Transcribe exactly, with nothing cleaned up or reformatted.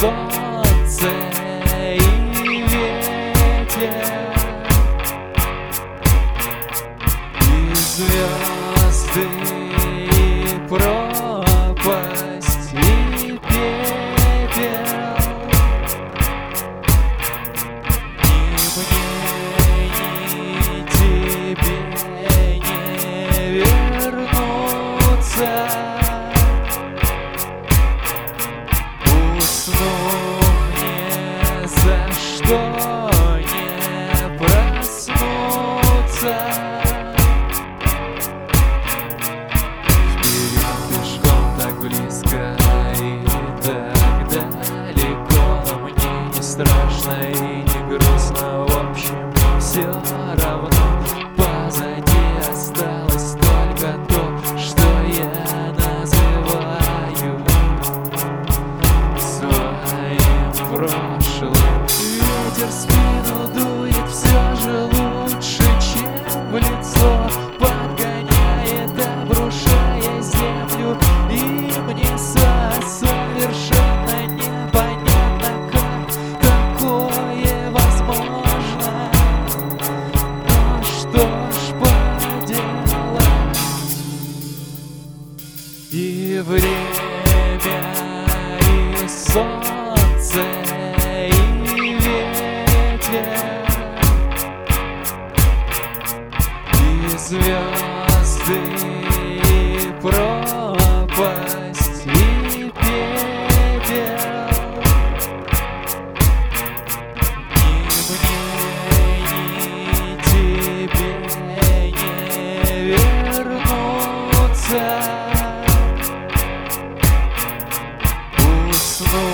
солнце и ветер, и звезды, и пропасть, и пепел. Ни мне, ни тебе не вернуться. Уснув, ни за что не проснуться. Вперед пешком так близко и так далеко, но мне не страшно и не грустно, в общем, все равно. Позади осталось только то, что я называю своим прошлым. Ветер в спину дует все же лучше, чем в лицо, подгоняет, обрушая землю, и мне совершенно непонятно, как такое возможно. Но что ж поделать? И время, и солнце, и ветер, и звезды, и пропасть, и пепел. Ни мне, ни тебе не вернуться. Уснув,